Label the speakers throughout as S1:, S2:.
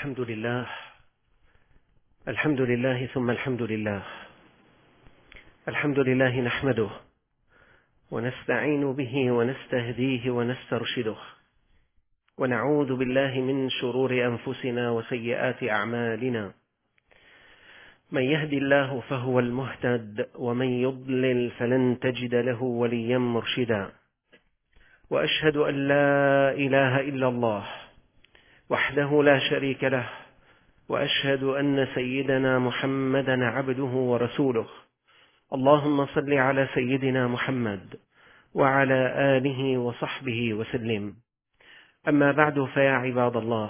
S1: الحمد لله. الحمد لله ثم الحمد لله. الحمد لله نحمده ونستعين به ونستهديه ونسترشده، ونعوذ بالله من شرور أنفسنا وسيئات أعمالنا. من يهد الله فهو المهتد، ومن يضلل فلن تجد له وليا مرشدا. وأشهد أن لا إله إلا الله وحده لا شريك له، وأشهد أن سيدنا محمدا عبده ورسوله. اللهم صل على سيدنا محمد وعلى آله وصحبه وسلم. أما بعد، فيا عباد الله،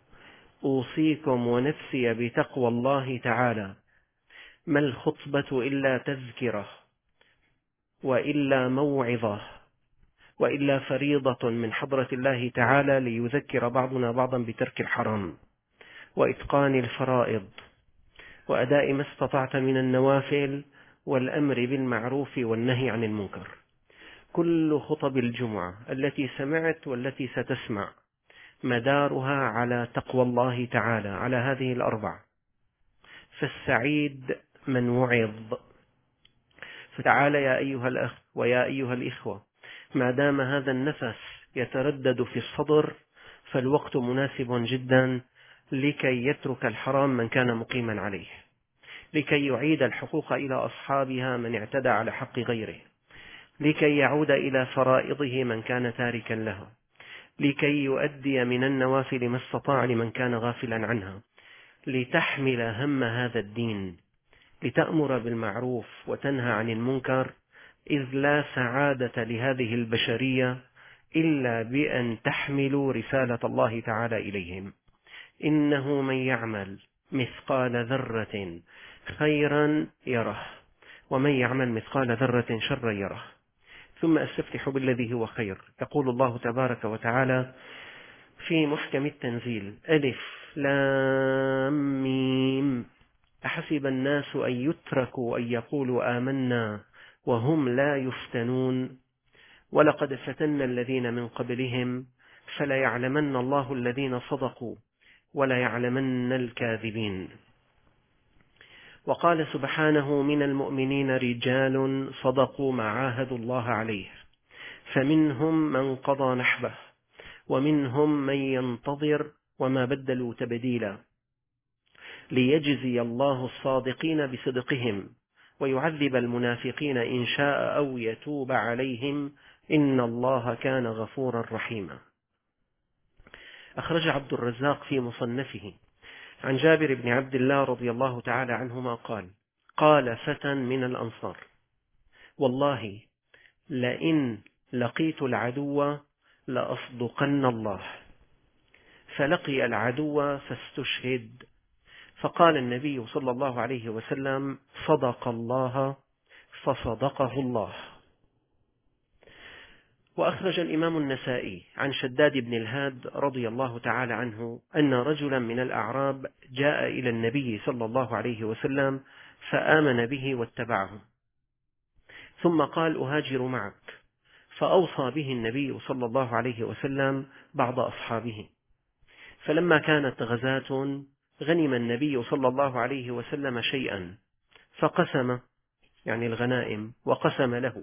S1: أوصيكم ونفسي بتقوى الله تعالى. ما الخطبة إلا تذكرة، وإلا موعظة، وإلا فريضة من حضرة الله تعالى ليذكر بعضنا بعضا بترك الحرام وإتقان الفرائض وأداء ما استطعت من النوافل والأمر بالمعروف والنهي عن المنكر. كل خطب الجمعة التي سمعت والتي ستسمع مدارها على تقوى الله تعالى، على هذه الأربع. فالسعيد من وعظ. فتعال يا أيها الأخ ويا أيها الإخوة، ما دام هذا النفس يتردد في الصدر فالوقت مناسب جدا لكي يترك الحرام من كان مقيما عليه، لكي يعيد الحقوق إلى أصحابها من اعتدى على حق غيره، لكي يعود إلى فرائضه من كان تاركا لها، لكي يؤدي من النوافل ما استطاع لمن كان غافلا عنها، لتحمل هم هذا الدين، لتأمر بالمعروف وتنهى عن المنكر، إذ لا سعادة لهذه البشرية إلا بأن تحملوا رسالة الله تعالى إليهم. إنه من يعمل مثقال ذرة خيرا يره، ومن يعمل مثقال ذرة شرا يره. ثم أستفتح بالذي هو خير. يقول الله تبارك وتعالى في محكم التنزيل: ألف لام ميم، أحسب الناس أن يتركوا أن يقولوا آمنا وهم لا يفتنون، ولقد فتنا الذين من قبلهم فليعلمن الله الذين صدقوا وليعلمن الكاذبين. وقال سبحانه: من المؤمنين رجال صدقوا ما عاهدوا الله عليه، فمنهم من قضى نحبه ومنهم من ينتظر وما بدلوا تبديلا، ليجزي الله الصادقين بصدقهم ويعذب المنافقين إن شاء أو يتوب عليهم، إن الله كان غفورا رحيما. أخرج عبد الرزاق في مصنفه عن جابر بن عبد الله رضي الله تعالى عنهما قال: قال فتى من الأنصار: والله لئن لقيت العدو لأصدقن الله. فلقي العدو فاستشهد، فقال النبي صلى الله عليه وسلم: صدق الله فصدقه الله. وأخرج الإمام النسائي عن شداد بن الهاد رضي الله تعالى عنه أن رجلا من الأعراب جاء إلى النبي صلى الله عليه وسلم فآمن به واتبعه، ثم قال: أهاجر معك. فأوصى به النبي صلى الله عليه وسلم بعض أصحابه. فلما كانت غزاة غنم النبي صلى الله عليه وسلم شيئا فقسم، يعني الغنائم، وقسم له.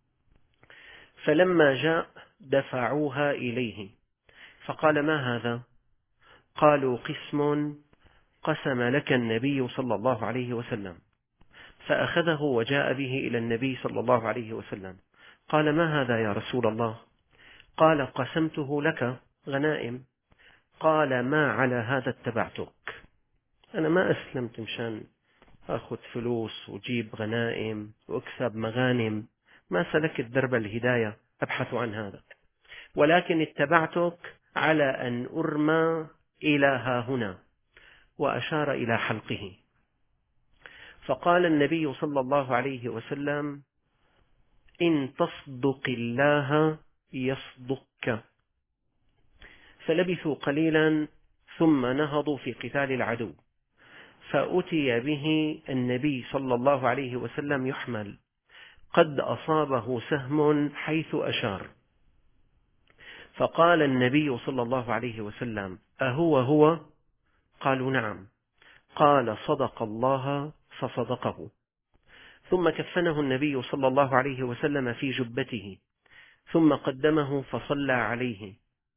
S1: فلما جاء دفعوها إليه فقال: ما هذا؟ قالوا: قسم قسم لك النبي صلى الله عليه وسلم. فأخذه وجاء به إلى النبي صلى الله عليه وسلم. قال: ما هذا يا رسول الله؟ قال: قسمته لك غنائم. قال: ما على هذا اتبعتك. أنا ما أسلمت مشان أخذ فلوس وجيب غنائم وأكسب مغانم، ما سلكت درب الهداية أبحث عن هذا، ولكن اتبعتك على أن أرمى إلى ها هنا، وأشار إلى حلقه. فقال النبي صلى الله عليه وسلم: إن تصدق الله يصدقك. فلبثوا قليلا ثم نهضوا في قتال العدو، فأتي به النبي صلى الله عليه وسلم يحمل، قد أصابه سهم حيث أشار. فقال النبي صلى الله عليه وسلم: أهو هو؟ قالوا نعم. قال صدق الله فصدقه. ثم كفنه النبي صلى الله عليه وسلم في جبته، ثم قدمه فصلى عليه،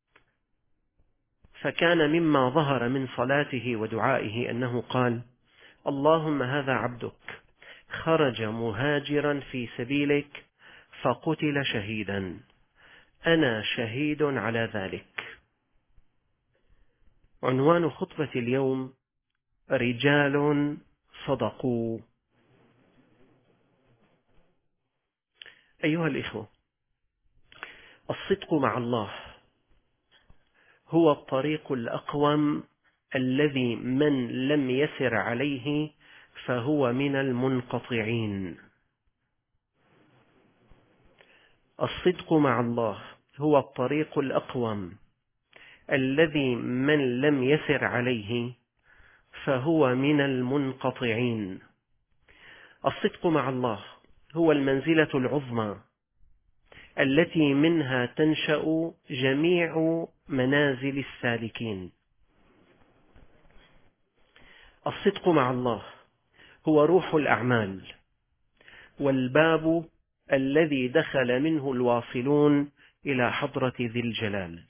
S1: فكان مما ظهر من صلاته ودعائه أنه قال: اللهم هذا عبدك خرج مهاجرا في سبيلك فقتل شهيدا، أنا شهيد على ذلك. عنوان خطبة اليوم: رجال صدقوا. أيها الإخوة، الصدق مع الله هو الطريق الأقوم الذي من لم يسر عليه فهو من المنقطعين. الصدق مع الله هو الطريق الأقوم الذي من لم يسر عليه فهو من المنقطعين. الصدق مع الله هو المنزلة العظمى التي منها تنشأ جميع منازل السالكين. الصدق مع الله هو روح الأعمال والباب الذي دخل منه الواصلون إلى حضرة ذي الجلال.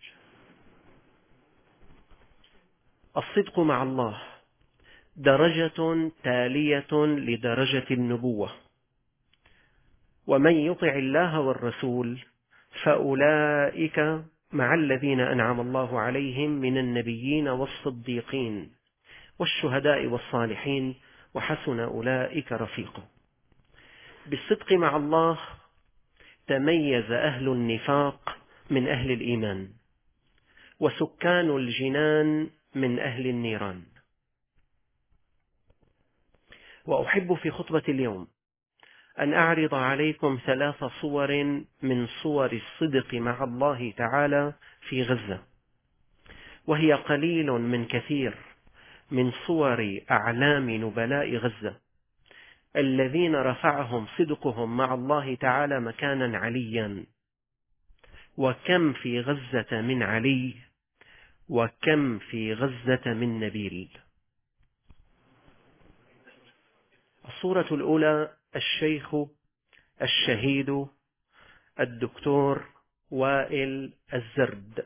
S1: الصدق مع الله درجة تالية لدرجة النبوة، ومن يطع الله والرسول فأولئك مع الذين أنعم الله عليهم من النبيين والصديقين والشهداء والصالحين وحسن أولئك رفيقا. بالصدق مع الله تميز أهل النفاق من أهل الإيمان، وسكان الجنان من أهل النيران. وأحب في خطبة اليوم أن أعرض عليكم 3 صور من صور الصدق مع الله تعالى في غزة، وهي قليل من كثير من صور أعلام نبلاء غزة الذين رفعهم صدقهم مع الله تعالى مكانا عليا. وكم في غزة من علي، وكم في غزة من نبيل. الصورة الأولى: الشيخ الشهيد الدكتور وائل الزرد.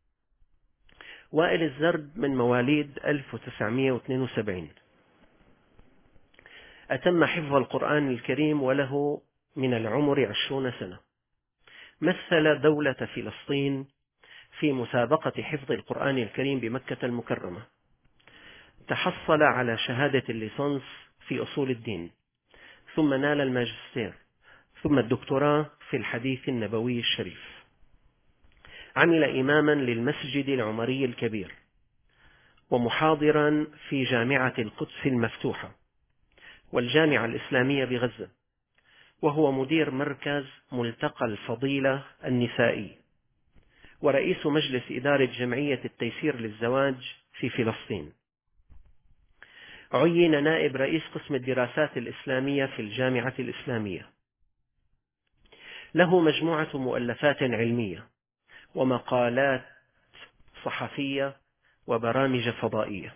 S1: وائل الزرد من مواليد 1972، أتم حفظ القرآن الكريم وله من العمر 20 سنة. مثل دولة فلسطين في مسابقة حفظ القرآن الكريم بمكة المكرمة، تحصل على شهادة الليسانس في أصول الدين، ثم نال الماجستير، ثم الدكتوراه في الحديث النبوي الشريف. عمل إماما للمسجد العمري الكبير، ومحاضرا في جامعة القدس المفتوحة والجامعة الإسلامية بغزة، وهو مدير مركز ملتقى الفضيلة النسائي، ورئيس مجلس إدارة جمعية التيسير للزواج في فلسطين. عين نائب رئيس قسم الدراسات الإسلامية في الجامعة الإسلامية. له مجموعة مؤلفات علمية ومقالات صحفية وبرامج فضائية.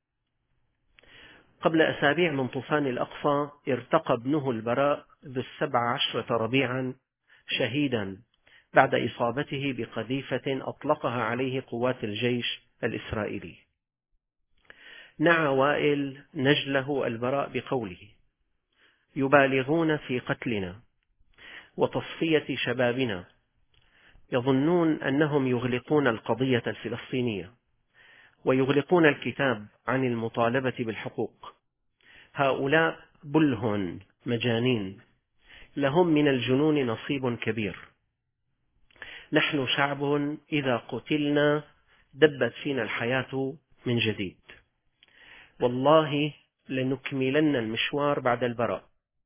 S1: قبل أسابيع من طوفان الأقصى ارتقى ابنه البراء ذو 17 ربيعا شهيدا بعد إصابته بقذيفة أطلقها عليه قوات الجيش الإسرائيلي. نعى وائل نجله البراء بقوله: يبالغون في قتلنا وتصفية شبابنا، يظنون أنهم يغلقون القضية الفلسطينية ويغلقون الكتاب عن المطالبة بالحقوق. هؤلاء بله مجانين، لهم من الجنون نصيب كبير. نحن شعب إذا قتلنا دبت فينا الحياة من جديد. والله لنكملن المشوار بعد البراء،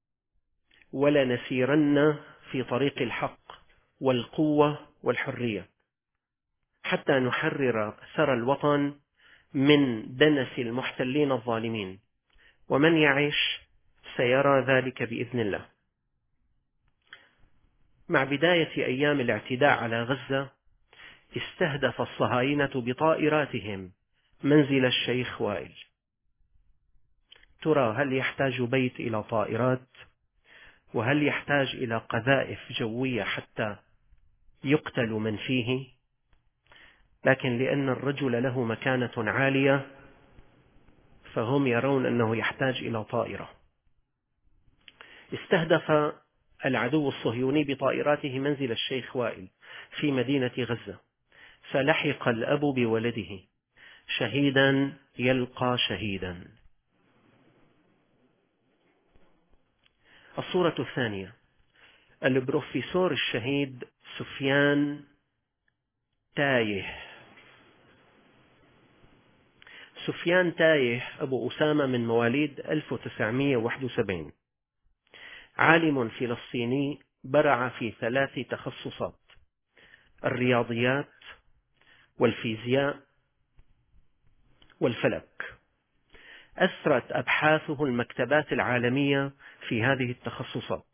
S1: ولنسيرن في طريق الحق والقوة والحرية، حتى نحرر ثرى الوطن من دنس المحتلين الظالمين، ومن يعيش سيرى ذلك بإذن الله. مع بداية أيام الاعتداء على غزة، استهدف الصهاينة بطائراتهم منزل الشيخ وائل. ترى هل يحتاج بيت إلى طائرات؟ وهل يحتاج إلى قذائف جوية حتى يقتل من فيه؟ لكن لأن الرجل له مكانة عالية فهم يرون أنه يحتاج إلى طائرة. استهدف العدو الصهيوني بطائراته منزل الشيخ وائل في مدينة غزة، فلحق الأب بولده، شهيدا يلقى شهيدا. الصورة الثانية، البروفيسور الشهيد سفيان تايه. سفيان تايه أبو أسامة من مواليد 1971، عالم فلسطيني برع في 3 تخصصات: الرياضيات والفيزياء والفلك. أثرت أبحاثه المكتبات العالمية في هذه التخصصات.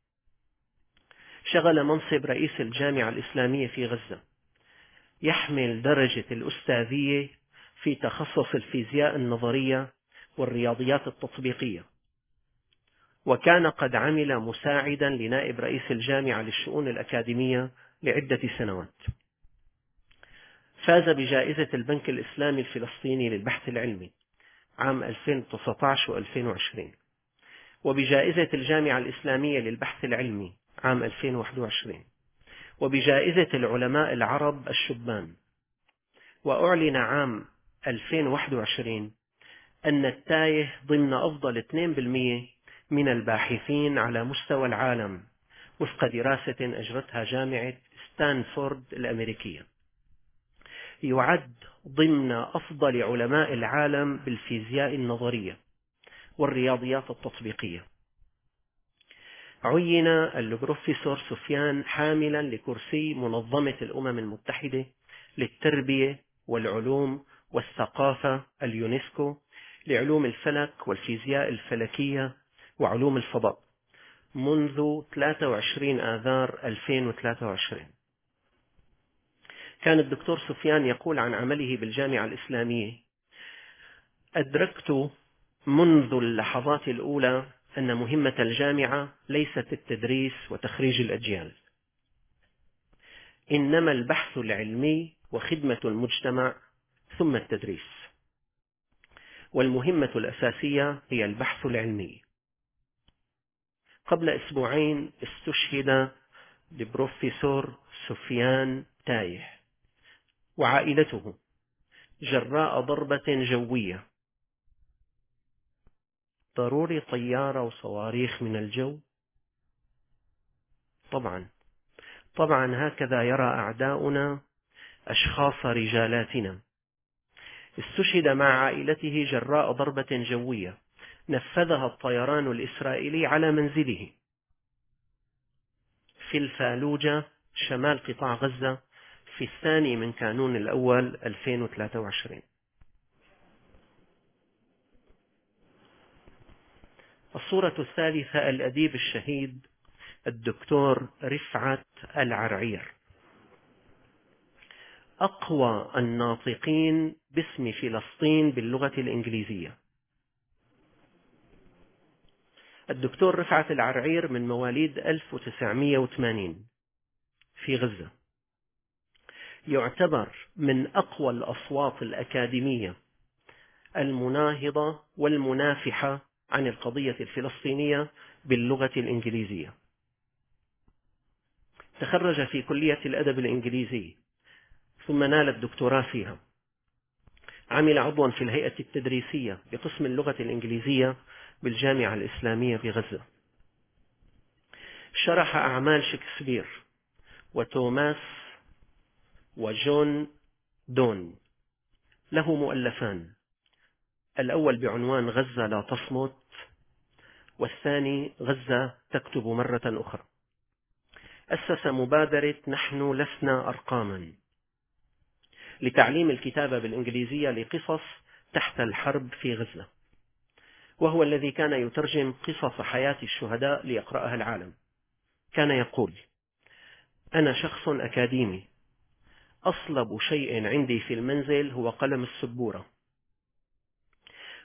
S1: شغل منصب رئيس الجامعة الإسلامية في غزة، يحمل درجة الأستاذية في تخصص الفيزياء النظرية والرياضيات التطبيقية، وكان قد عمل مساعدا لنائب رئيس الجامعة للشؤون الأكاديمية لعدة سنوات. فاز بجائزة البنك الإسلامي الفلسطيني للبحث العلمي عام 2019 و2020، وبجائزة الجامعة الإسلامية للبحث العلمي عام 2021، وبجائزة العلماء العرب الشبان. وأعلن عام 2021 أن التايه ضمن أفضل 2% من الباحثين على مستوى العالم وفق دراسة أجرتها جامعة ستانفورد الأمريكية. يعد ضمن أفضل علماء العالم بالفيزياء النظرية والرياضيات التطبيقية. عين البروفيسور سفيان حاملا لكرسي منظمة الأمم المتحدة للتربية والعلوم والثقافة اليونسكو لعلوم الفلك والفيزياء الفلكية وعلوم الفضاء منذ 23 آذار 2023. كان الدكتور سفيان يقول عن عمله بالجامعة الإسلامية: أدركت منذ اللحظات الأولى أن مهمة الجامعة ليست التدريس وتخريج الأجيال، إنما البحث العلمي وخدمة المجتمع ثم التدريس، والمهمة الأساسية هي البحث العلمي. قبل أسبوعين استشهد البروفيسور سفيان تايه وعائلته جراء ضربة جوية. ضروري طيارة وصواريخ من الجو؟ طبعا هكذا يرى أعداؤنا أشخاص رجالاتنا. استشهد مع عائلته جراء ضربة جوية نفذها الطيران الإسرائيلي على منزله في الفالوجة شمال قطاع غزة في 2 من كانون الأول 2023. الصورة الثالثة، الأديب الشهيد الدكتور رفعت العرعير، أقوى الناطقين باسم فلسطين باللغة الإنجليزية. الدكتور رفعت العرعير من مواليد 1980 في غزة، يعتبر من أقوى الأصوات الأكاديمية المناهضة والمنافحة عن القضية الفلسطينية باللغة الإنجليزية. تخرج في كلية الأدب الإنجليزي ثم نال الدكتوراه فيها. عمل عضوا في الهيئة التدريسية بقسم اللغة الإنجليزية بالجامعة الإسلامية بغزة. شرح أعمال شكسبير وتوماس وجون دون. له مؤلفان: الأول بعنوان غزة لا تصمت، والثاني غزة تكتب مرة أخرى. أسس مبادرة نحن لسنا أرقاما لتعليم الكتابة بالإنجليزية لقصص تحت الحرب في غزة، وهو الذي كان يترجم قصص حياة الشهداء ليقرأها العالم. كان يقول: أنا شخص أكاديمي، أصلب شيء عندي في المنزل هو قلم السبورة،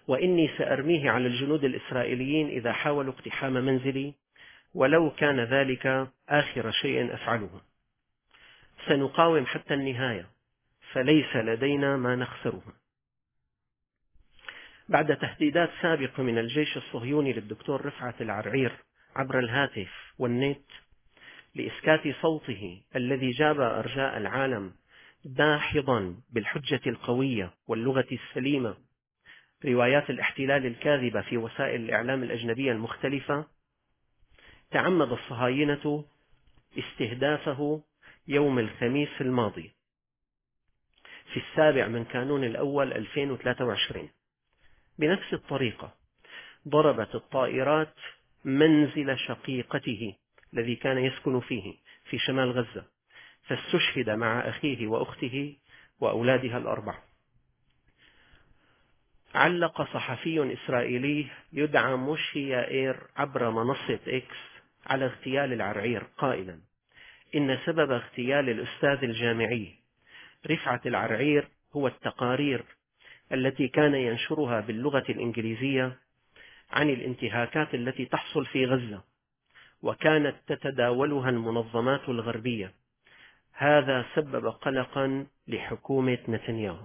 S1: وإني سأرميه على الجنود الإسرائيليين إذا حاولوا اقتحام منزلي، ولو كان ذلك آخر شيء أفعله. سنقاوم حتى النهاية، فليس لدينا ما نخسره. بعد تهديدات سابقة من الجيش الصهيوني للدكتور رفعت العرعير عبر الهاتف والنت لإسكات صوته الذي جاب أرجاء العالم داحضا بالحجة القوية واللغة السليمة روايات الاحتلال الكاذبة في وسائل الإعلام الأجنبية المختلفة، تعمد الصهاينة استهدافه يوم الخميس الماضي في 7 كانون الأول 2023. بنفس الطريقة ضربت الطائرات منزل شقيقته الذي كان يسكن فيه في شمال غزة، فاستشهد مع أخيه وأخته وأولادها ال4. علق صحفي إسرائيلي يدعى موشي يائير عبر منصة إكس على اغتيال العرعير قائلا: إن سبب اغتيال الأستاذ الجامعي رفعت العرعير هو التقارير التي كان ينشرها باللغة الإنجليزية عن الانتهاكات التي تحصل في غزة، وكانت تتداولها المنظمات الغربية. هذا سبب قلقا لحكومة نتنياهو.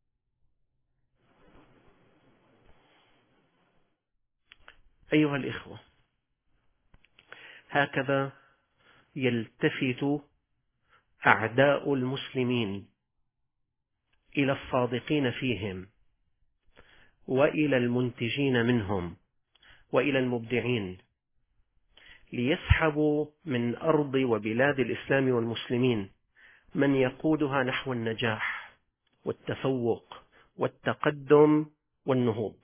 S1: أيها الإخوة، هكذا يلتفت أعداء المسلمين إلى الصادقين فيهم، وإلى المنتجين منهم، وإلى المبدعين، ليسحبوا من أرض وبلاد الإسلام والمسلمين من يقودها نحو النجاح والتفوق والتقدم والنهوض.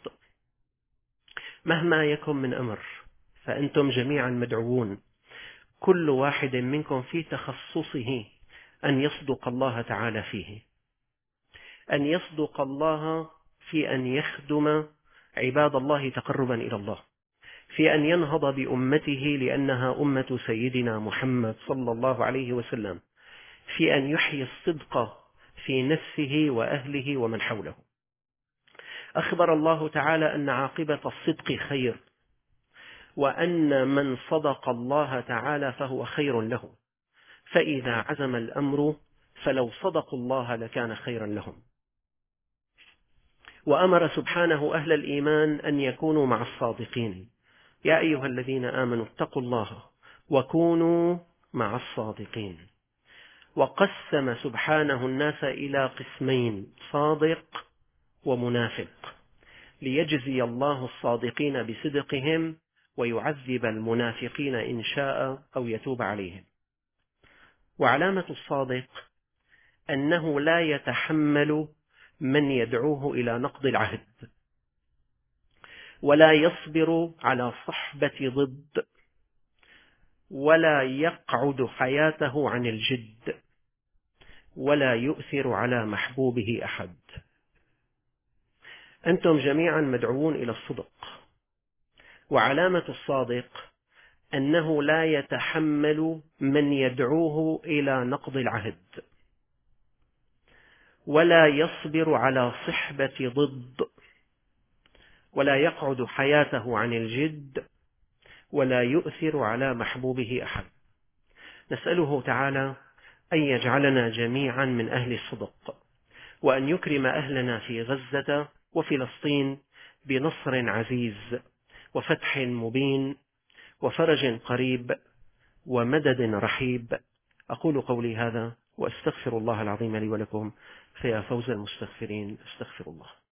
S1: مهما يكن من أمر فأنتم جميعا مدعوون، كل واحد منكم في تخصصه، أن يصدق الله تعالى فيه، أن يصدق الله في أن يخدم عباد الله تقربا إلى الله، في أن ينهض بأمته لأنها أمة سيدنا محمد صلى الله عليه وسلم، في أن يحيي الصدق في نفسه وأهله ومن حوله. أخبر الله تعالى أن عاقبة الصدق خير، وأن من صدق الله تعالى فهو خير له، فإذا عزم الأمر فلو صدقوا الله لكان خيرا لهم. وأمر سبحانه أهل الإيمان أن يكونوا مع الصادقين: يا أيها الذين آمنوا اتقوا الله وكونوا مع الصادقين. وقسم سبحانه الناس إلى قسمين: صادق ومنافق، ليجزي الله الصادقين بصدقهم ويعذب المنافقين إن شاء أو يتوب عليهم. وعلامة الصادق أنه لا يتحمل من يدعوه إلى نقض العهد، ولا يصبر على صحبة ضد، ولا يقعد حياته عن الجد، ولا يؤثر على محبوبه أحد. أنتم جميعا مدعوون إلى الصدق. وعلامة الصادق أنه لا يتحمل من يدعوه إلى نقض العهد، ولا يصبر على صحبة ضد، ولا يقعد حياته عن الجد، ولا يؤثر على محبوبه أحد. نسأله تعالى أن يجعلنا جميعا من أهل الصدق، وأن يكرم أهلنا في غزة وفلسطين بنصر عزيز وفتح مبين وفرج قريب ومدد رحيب. أقول قولي هذا وأستغفر الله العظيم لي ولكم، فيا فوز المستغفرين. استغفر الله.